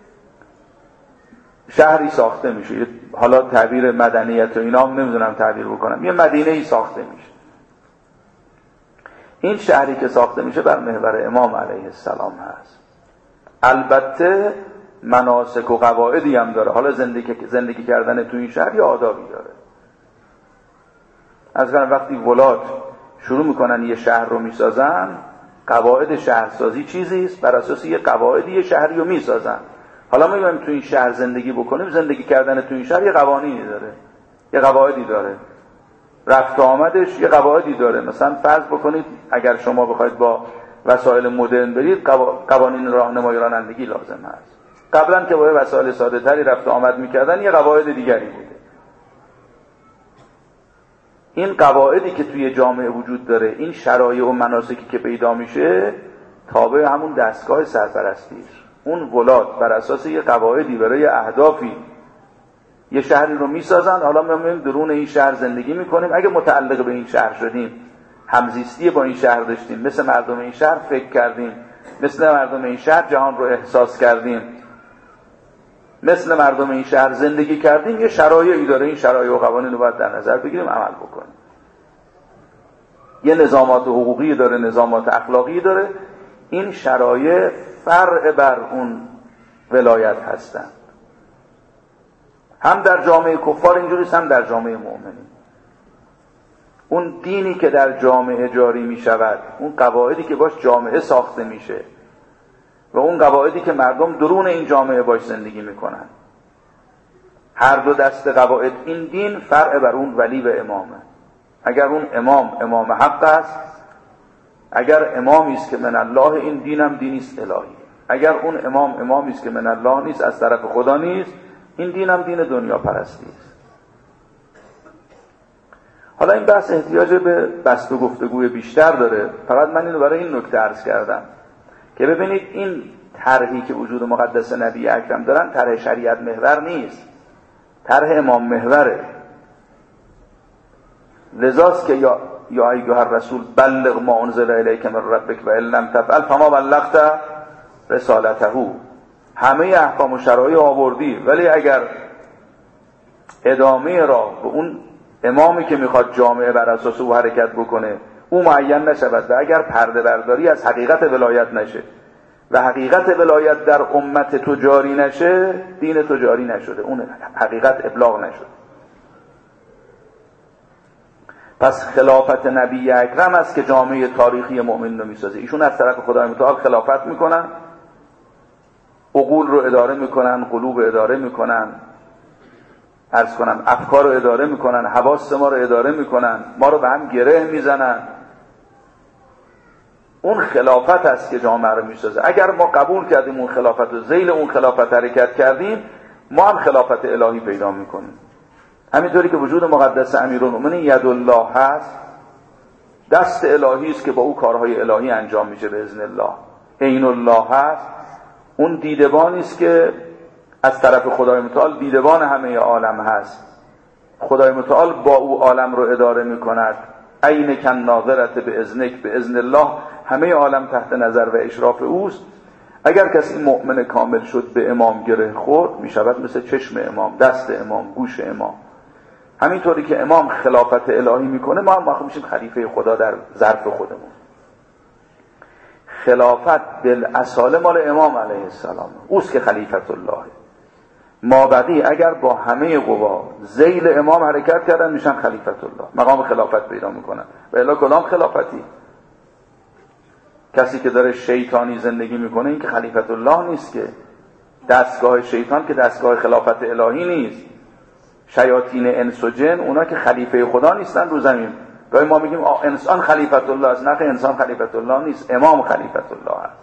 شهری ساخته میشه. حالا تعبیر مدنیت و اینا هم نمیدونم تعبیر بکنم، یه مدینه‌ای ساخته میشه. این شهری که ساخته میشه بر محور امام علیه السلام هست. البته مناسک و قواعدی هم داره. حالا زندگی کردن تو این شهر یه آدابی داره. از وقتی ولاد شروع میکنن یه شهر رو میسازن، قواعد شهرسازی چیزی است، بر اساس یه قواعدی یه شهری رو میسازن. حالا ما میگیم تو این شهر زندگی بکنیم، زندگی کردن تو این شهر یه قوانینی داره، یه قواعدی داره، رفت و آمدش یه قواعدی داره. مثلا فرض بکنید اگر شما بخواید با وسایل مدرن برید، قوانین راهنمایی رانندگی لازم هست. قبلا که با وسایل ساده تری رفت و آمد میکردن یه قواعد دیگری بوده. این قواعدی که توی جامعه وجود داره، این شرایع و مناسکی که پیدا میشه تابع همون دستگاه سرپرستی است. اون ولاد بر اساس یه قواعدی برای اهدافی یه شهری رو میسازن. حالا ما میایم درون این شهر زندگی میکنیم. اگه متعلق به این شهر شدیم، همزیستی با این شهر داشتیم، مثل مردم این شهر فکر کردیم، مثل مردم این شهر جهان رو احساس کردیم، مثل مردم این شهر زندگی کردیم، یه شرایعی داره. این شرایع و قوانین رو باید در نظر بگیریم، عمل بکنیم. یه نظامات حقوقی داره، نظامات اخلاقی داره. این شرایع فرع بر اون ولایت هستند. هم در جامعه کفار اینجوریست، هم در جامعه مؤمنین. اون دینی که در جامعه جاری می شود، اون قواعدی که باش جامعه ساخته میشه و اون قواعدی که مردم درون این جامعه باش زندگی میکنن، هر دو دست قواعد این دین فرع بر اون ولی و امامه. اگر اون امام حق است، اگر امامی است که من الله، این دینم دینی است الهی. اگر اون امامی است که من الله نیست، از طرف خدا نیست، این دینم دین دنیا پرستی است. حالا این بحث احتیاج به بحث و گفتگوی بیشتر داره. فقط من اینو برای این نکته عرض کردم که ببینید این طرحی که وجود مقدس نبی اکرم دارن طرح شریعت محور نیست، طرح امام محوره. لذاست که یا ایها الرسول بلغ ما انزل الیک من ربک و ان لم تفعل فما بلغت رسالته. همه احکام و شرایع آوردی، ولی اگر ادامه راه به اون امامی که میخواد جامعه بر اساس او حرکت بکنه او معین نشود و اگر پرده برداری از حقیقت ولایت نشه و حقیقت ولایت در امت تو جاری نشه، دین تو جاری نشده، اون حقیقت ابلاغ نشده. پس خلافت نبی اکرم است که جامعه تاریخی مؤمن رو میسازه. ایشون از طرف خدای متعال خلافت میکنن، عقول رو اداره میکنن، قلوب اداره میکنن، عرض کنم افکار رو اداره میکنن، حواس ما رو اداره میکنن، ما رو به هم گره میزنن. اون خلافت است که جامعه رو میسازه. اگر ما قبول کردیم اون خلافت و ذیل اون خلافت حرکت کردیم، ما هم خلافت الهی پیدا میکنیم. همینطوری که وجود مقدس امیرالمومنین یدالله هست، دست الهی است که با او کارهای الهی انجام میشه به اذن الله. عین الله هست، اون دیدبانی است که از طرف خدای متعال دیدبان همه عالم هست. خدای متعال با او عالم رو اداره میکند. عین کن ناظرت به اذنک، به اذن الله همه عالم تحت نظر و اشراف اوست. اگر کسی مؤمن کامل شد به امام گره خورد، میشود مثل چشم امام، دست امام، گوش امام. همینطوری که امام خلافت الهی میکنه، ما هم میشیم خلیفه خدا در ظرف خودمون. خلافت بالاصاله مال امام علیه السلام، اوست که خلیفت الله. ما بقی اگر با همه قوا ذیل امام حرکت کردن میشن خلیفت الله، مقام خلافت پیدا میکنن. و الا کدام خلافتی؟ کسی که داره شیطانی زندگی میکنه این که خلیفت الله نیست، که دستگاه شیطان که دستگاه خلافت الهی نیست. شیاطین انس و جن اونا که خلیفه خدا نیستن رو زمین، گاهی ما میگیم انسان خلیفت الله است. نه، انسان خلیفت الله نیست، امام خلیفت الله است.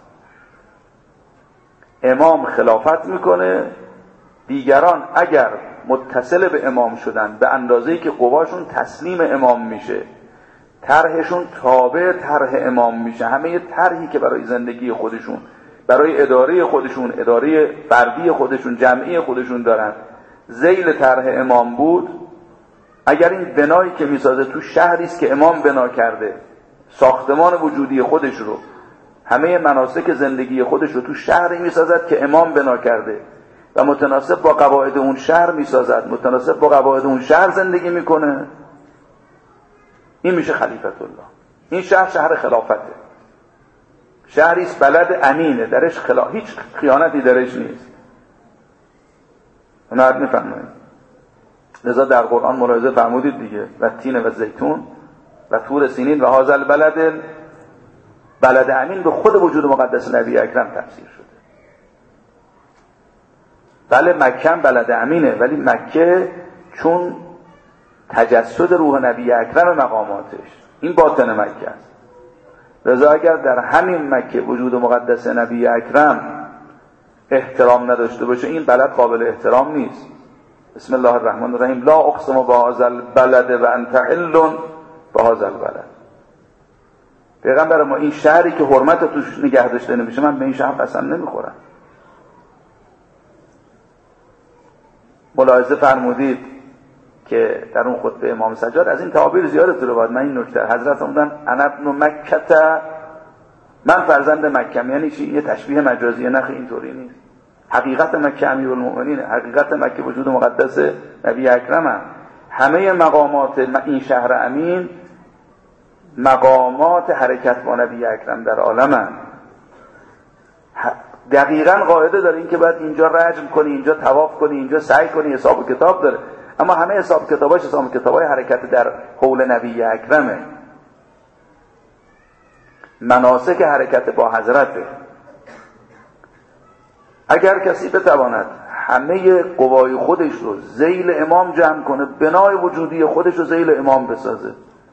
امام خلافت میکنه، دیگران اگر متصل به امام شدن به اندازه‌ای که قواشون تسلیم امام میشه، طرحشون تابع طرح امام میشه، همه طرحی که برای زندگی خودشون، برای اداره خودشون، اداره فردی خودشون، جمعی خودشون دارن، ذیل طرح امام بود، اگر این بنایی که میسازه تو شهری است که امام بنا کرده، ساختمان وجودی خودش رو، همه مناسک زندگی خودش رو تو شهری میسازد که امام بنا کرده و متناسب با قواعد اون شهر میسازد، متناسب با قواعد اون شهر زندگی میکنه، این میشه خلیفت الله. این شهر خلافته، شهریست بلد امینه، درش هیچ خیانتی درش نیست. اون حد میفهمید. لذا در قرآن ملاحظه فرمودید دیگه، و تین و زیتون و طور سینین و هذا البلد، بلد امین به خود وجود مقدس نبی اکرم تفسیر شده. بله مکه هم بلد امینه، ولی مکه چون تجسد روح نبی اکرم مقاماتش، این باطن مکه است. لذا اگر در همین مکه وجود مقدس نبی اکرم احترام نداشته باشه، این بلد قابل احترام نیست. بسم الله الرحمن الرحیم، لا اقسم بهذا البلد و انت حل بهذا البلد. پیغمبر ما این شهری که حرمت توش نگه داشته نمیشه، من به این شهر قسم نمیخورم. ملاحظه فرمودید که در اون خطبه امام سجاد از این تعابیر زیاده تو روایت. من این نکته حضرت فرمودن انا ابن مکه، من فرزند مکه. یعنی چی؟ یه تشبیه مجازیه، نه اینطوری نیست. حقیقت مکه امیرالمؤمنین، حقیقت مکه وجود مقدس نبی اکرم. همه مقامات این شهر امین مقامات حرکت با نبی اکرم در عالم. دقیقاً قاعده داره این که باید اینجا رجم کنی، اینجا طواف کنی، اینجا سعی کنی، حساب و کتاب داره. اما همه حساب کتاباش حساب کتابای حرکت در حول نبی اکرمه، مناسک حرکت با حضرته. اگر کسی بتواند همه قوای خودش رو ذیل امام جمع کنه، بنای وجودی خودش رو ذیل امام بسازه،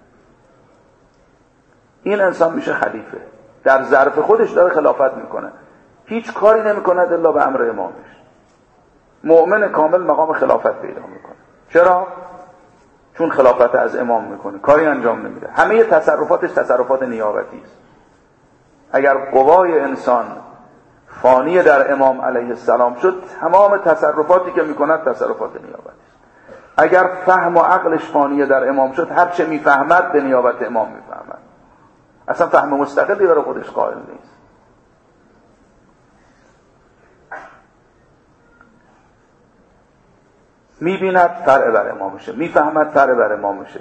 این انسان میشه خلیفه. در ظرف خودش داره خلافت میکنه، هیچ کاری نمیکند الا به امر امامش. مؤمن کامل مقام خلافت پیدا میکنه. چرا؟ چون خلافت از امام میکنه، کاری انجام نمیده. همه تصرفاتش تصرفات نیابتی است. اگر قوای انسان فانی در امام علیه السلام شد، تمام تصرفاتی که میکند تصرفات نیابتی است. اگر فهم و عقلش فانی در امام شد، هر چه میفهمد به نیابت امام میفهمد، اصلا فهم مستقلی برای خودش قائل نیست. میبیند فرع بر امامشه، میفهمد فرع بر امامشه،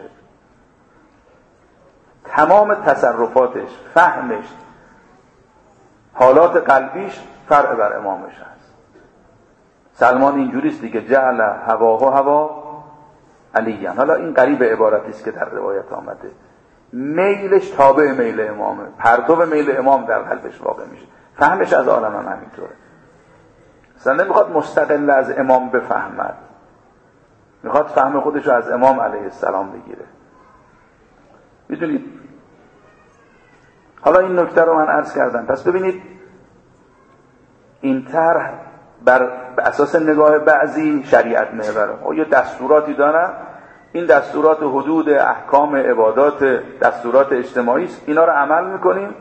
تمام تصرفاتش، فهمش، حالات قلبیش فرع بر امامش هست. سلمان اینجوریست دیگه، جعل هواه هوا علیان. حالا این قریب عبارتی است که در روایت آمده، میلش تابع میل امامه، پرتو میل امام در قلبش واقع میشه. فهمش از عالم هم همینطوره. اصلا نمیخواد مستقل از امام بفهمد، میخواد فهم خودش رو از امام علیه السلام بگیره. میدونید حالا این نکته رو من عرض کردم. پس ببینید این طرح بر اساس نگاه بعضی شریعت محوره، یه دستوراتی دارن، این دستورات حدود احکام عبادات، دستورات اجتماعی است، اینا رو عمل میکنیم،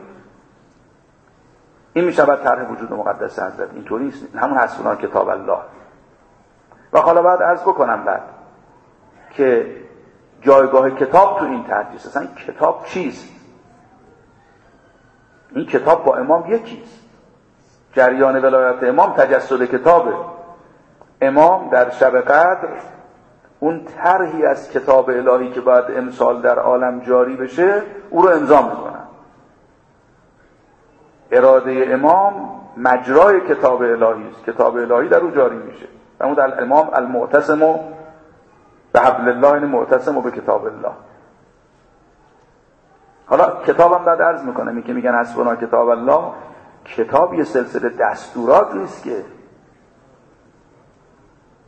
این میشه طرح وجود مقدس حضرت. اینطوری نیست، همون حسبنا کتاب الله. و حالا بعد عرض بکنم بعد که جایگاه کتاب تو این طرح چیست. اصلا کتاب چیست؟ این کتاب با امام یکیست. جریان ولایت امام تجسد کتابه. امام در شب قدر اون طرحی از کتاب الهی که باید امسال در عالم جاری بشه او رو امضا میکنن. اراده امام مجرای کتاب الهی است، کتاب الهی در او جاری میشه. فرمود الامام المعتصم به حبل الله، یعنی معتصم به کتاب الله. حالا کتابم بعد عرض میکنم، این که میگن حسبنا کتاب الله، کتاب یه سلسله دستورات نیست که.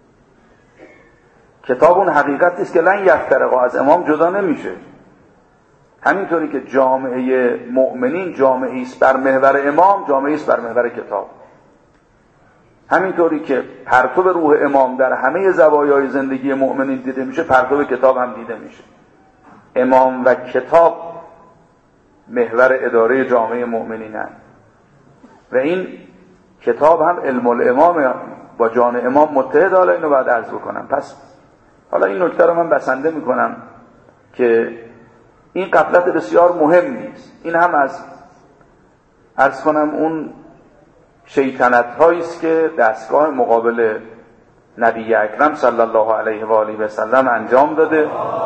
کتاب اون حقیقت نیست که لن یفترقا، از امام جدا نمیشه. همینطوری که جامعه مؤمنین جامعه است بر محور امام، جامعه است بر محور کتاب. همینطوری که پرتو روح امام در همه زوایای زندگی مؤمنین دیده میشه، پرتو کتاب هم دیده میشه. امام و کتاب محور اداره جامعه مؤمنین هست و این کتاب هم علم الامام با جان امام متحد. حالا اینو باید عرض بکنم. پس حالا این نکته رو من بسنده میکنم که این غفلت بسیار مهم نیست. این هم از عرض کنم اون شیطنت هایی است که دستگاه مقابل نبی اکرم صلی الله علیه و آله و سلم انجام داده.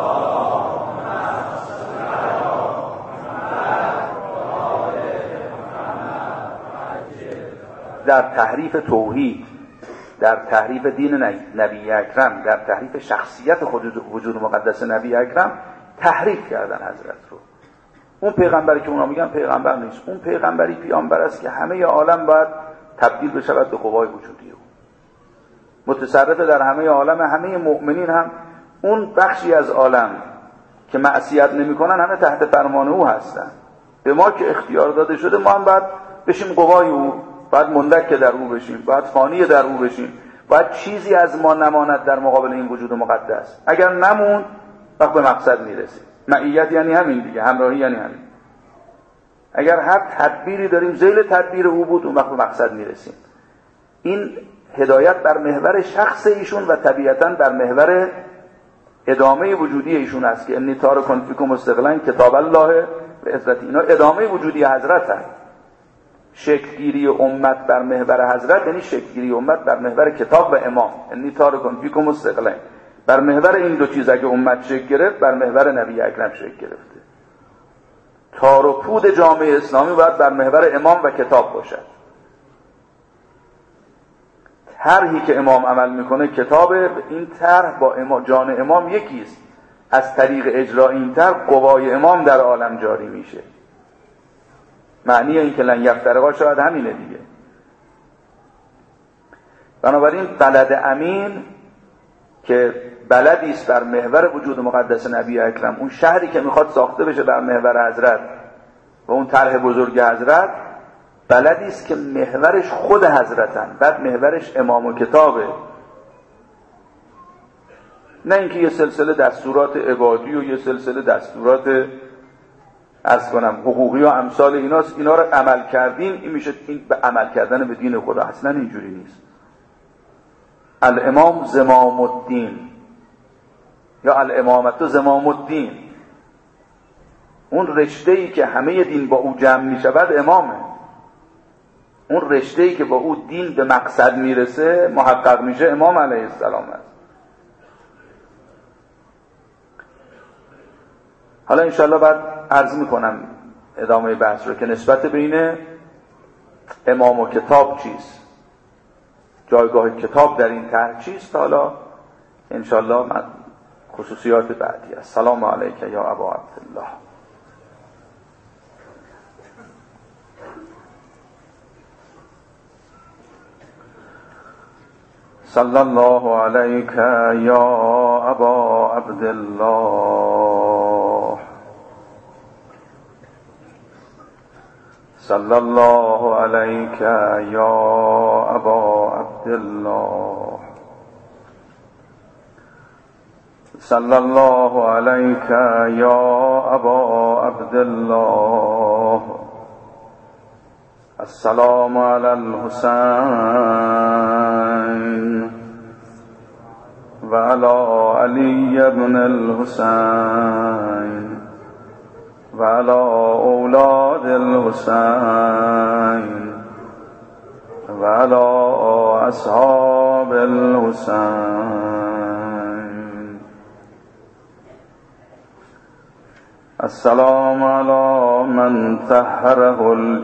در تحریف توحید، در تحریف دین نبی اکرم، در تحریف شخصیت وجود مقدس نبی اکرم تحریف کردن حضرت رو. اون پیغمبری که اونا میگن پیغمبر نیست، اون پیغمبری پیامبر است که همه عالم باید تبدیل بشود به قوای وجودی او، متصرف در همه عالم. همه مؤمنین هم اون بخشی از عالم که معصیت نمیکنن همه تحت فرمان او هستن. به ما که اختیار داده شده ما هم باید بشیم قوای او، باید مندک در او بشیم، باید فانی در او بشیم، باید چیزی از ما نماند در مقابل این وجود مقدس. اگر نمون وقت به مقصد میرسیم. معیت یعنی همین دیگه، همراهی یعنی همین. اگر هر تدبیری داریم ذیل تدبیر او بود، اون وقت به مقصد میرسیم. این هدایت بر محور شخص ایشون و طبیعتاً بر محور ادامه وجودی ایشون است که انی تارک فیکم استقلا کتاب الله و عزت. اینا ادامه وجودی حضرت هست. شکلگیری امت بر محور حضرت یعنی شکلگیری امت بر محور کتاب و امام. انی تارک فیکم استقلا، بر محور این دو چیز اگه امت شکل گرفت، بر محور نبی اکرم شکل گرفته. تار و پود جامعه اسلامی باید بر محور امام و کتاب باشد. طرحی که امام عمل میکنه کتابه. این طرح با جان امام یکیست. از طریق اجرا این طرح قوای امام در عالم جاری میشه. معنی این که لن یفترقا شاید همینه دیگه. بنابراین بلد امین که بلدی است بر محور وجود مقدس نبی اکرم، اون شهری که میخواد ساخته بشه بر محور حضرت و اون طرح بزرگ حضرت، بلدی است که محورش خود حضرتن، بعد محورش امام و کتابه. نه اینکه یه سلسله دستورات عبادی و یه سلسله دستورات عرض کنم حقوقی و امثال ایناست، اینا رو عمل کردین این میشه این به عمل کردن به دین خدا. اصلا اینجوری نیست. الامام زمام الدین یا الامامت زمام الدین، اون رشته‌ای که همه دین با او جمع میشود امامه. اون رشته‌ای که با او دین به مقصد میرسه محقق میشه امام علیه السلام است. حالا انشاءالله بعد عرض میکنم ادامه بحث رو که نسبت بین امام و کتاب چیست، جایگاه کتاب در این طرح چیست. حالا انشاءالله من خصوصیات بعدی. السلام علیک یا ابا عبدالله. صلی الله علیک یا ابا عبدالله. صلی الله علیک یا ابا عبدالله. صلی الله علیک یا ابا عبدالله. السلام علی الحسین و علی علی ابن الحسین و علی اولاد الحسین و علی اصحاب الحسین. السلام علی من طهره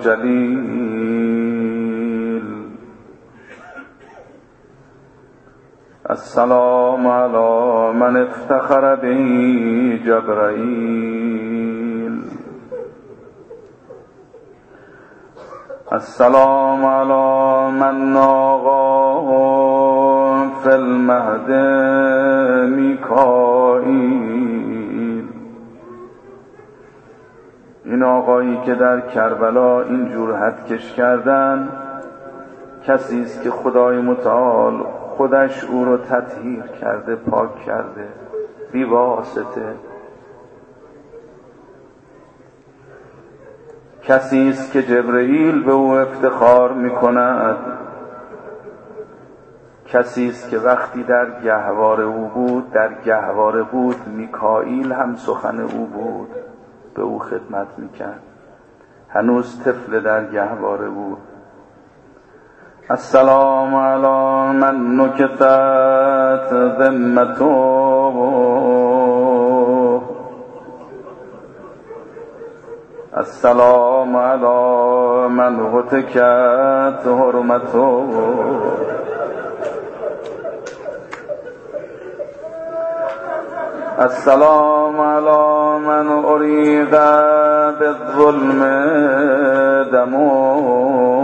الجلیل. السلام علی من افتخر به جبرائیل. السلام علی من ناقاه فی المهد میکائیل. آقایی که در کربلا اینجور حدکش کردن کسی است که خدای متعال خودش او رو تطهیر کرده، پاک کرده بی واسطه. کسی است که جبرئیل به او افتخار میکند. کسی است که وقتی در گهواره او بود، در گهواره بود، میکائیل هم سخن او بود، به او خدمت میکرد، هنوز طفل در گهواره بود. السلام علی من نکتت ذمته، السلام علی من هتکت حرمته. السلام علی من اریق بالظلم دمه.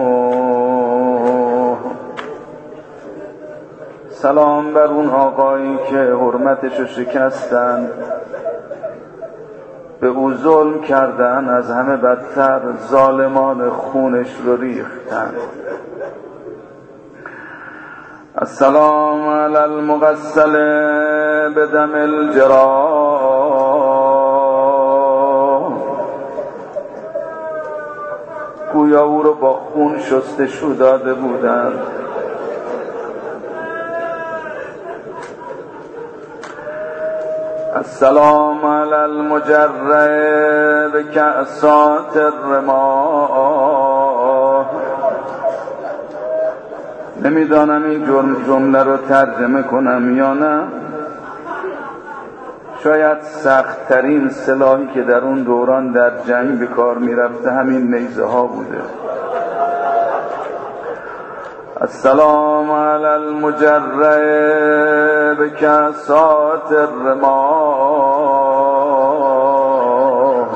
سلام بر اون آقایی که حرمتشو شکستن، به او ظلم کردن، از همه بدتر ظالمان خونش رو ریختن. السلام علی المغسل بدم الجراح، گویا او رو با خون شستشو داده بودند. السلام علی المجرع بکأسات الرماح. نمیدانم این جمله رو ترجمه کنم یا نه. شاید سخت ترین سلاحی که در اون دوران در جنگ به کار میرفته همین نیزه ها بوده. السلام علی المجرع بکأسات الرماح.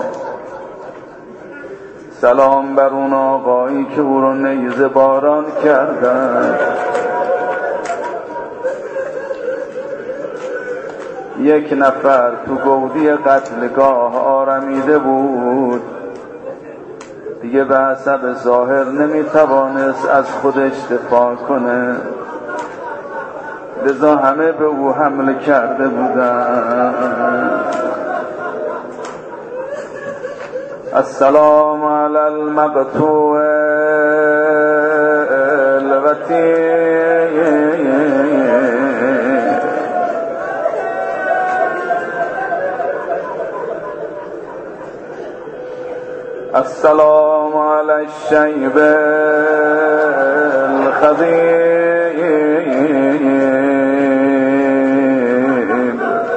سلام بر اون آقایی که او رو نیزه باران کردن. یک نفر تو گودی قتلگاه آرمیده بود، دیگه به حسب ظاهر نمیتوانست از خودش دفاع کنه، لذا همه به او حمله کرده بودن. السلام علی المقطوع الوتین. السلام علی الشیب الخضیم.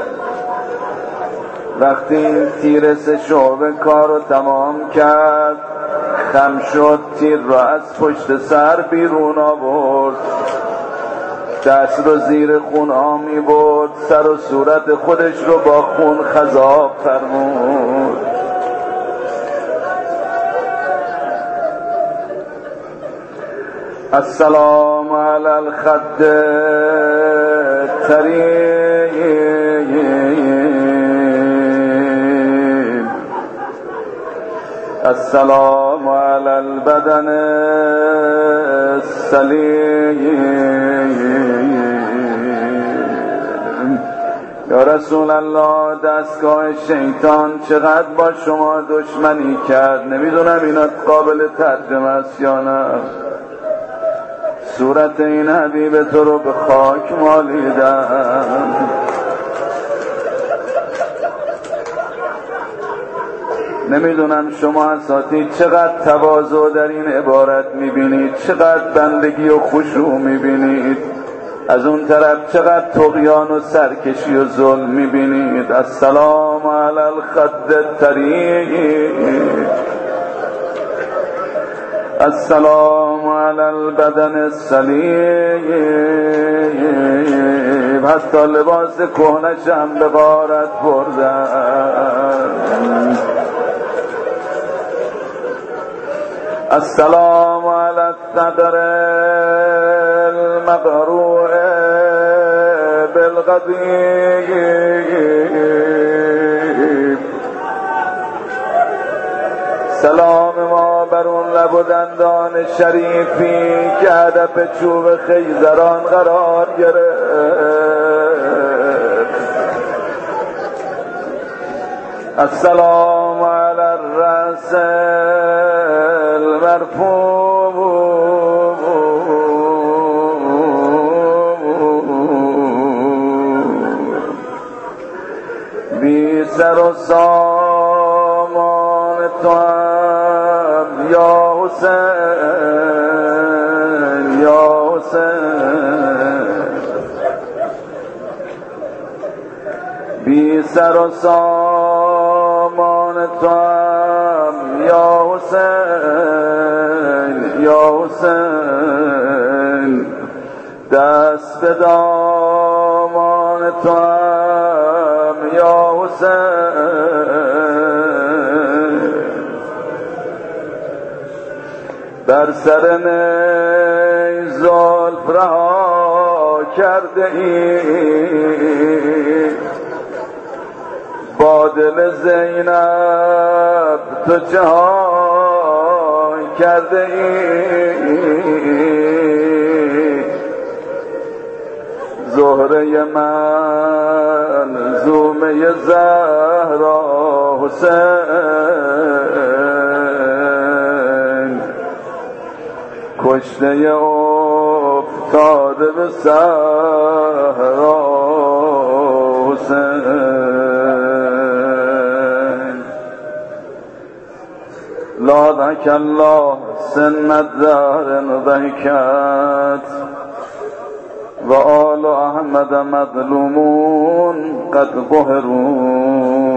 وقتی تیر سه شعبه کار رو تمام کرد، خم شد، تیر را از پشت سر بیرون آورد، دست رو زیر خون آمی برد، سر و صورت خودش رو با خون خضاب فرمود. السلام علی الخد الطریم. السلام علی البدن السلیم. یا رسول الله، دستگاه شیطان چقدر با شما دشمنی کرد، نمیدونم اینا قابل ترجمه است یا نه. صورت این حبیب تو رو به خاک مالیدم. نمیدونم شما اساتید چقدر تواضع در این عبارت میبینید، چقدر بندگی و خشوع میبینید، از اون طرف چقدر طغیان و سرکشی و ظلم میبینید. السلام علی الخد الطریم. السلام علی البدن السلیم. حتی لباس کهنش هم به غارت بردن. السلام علی الثغر المقروع بالغدیر. سلام ما بر اون لب و دندان شریفی که هدف چوب خیزران قرار گرفت. السلام علی الرأس المرفوع بی سر و سامان تو هم یا حسین یا حسین، بی سر و سامان تو هم یا حسین یا حسین، دست به دامان تو هم یا حسین، بر سر نی زلف رها کرده ای، با دل زینب تو جهان کرده ای، زهره منظومه زهرا حسین، کشته افتاده به صحرا حسین. لادک الله سن الدهر ضحکت و آل احمد مظلومون قد قهرون.